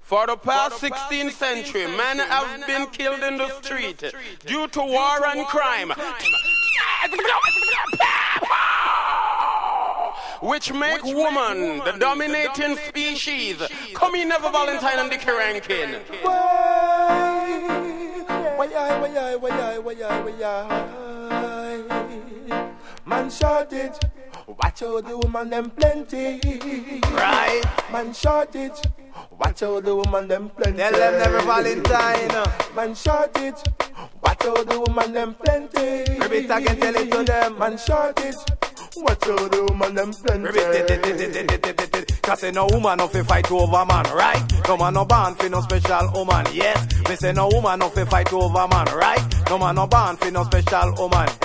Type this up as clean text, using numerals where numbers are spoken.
For the past 16th century, men have been killed in the street due to war and crime, which make woman the dominating species. Come in, Never Valentine and Dickie Rankin. Man short it, watch out the woman them plenty. Right. Man short it, watch out the woman them plenty. Tell them Never Valentine. Man short it, watch out the woman them plenty. Repeat again, tell it to them. Man short it, watch out the woman them plenty. Cause say no woman no fi fight over man, right? No man no born fi no special woman, yes. Me say no woman no fi fight over man, right? No man no born fi no special woman.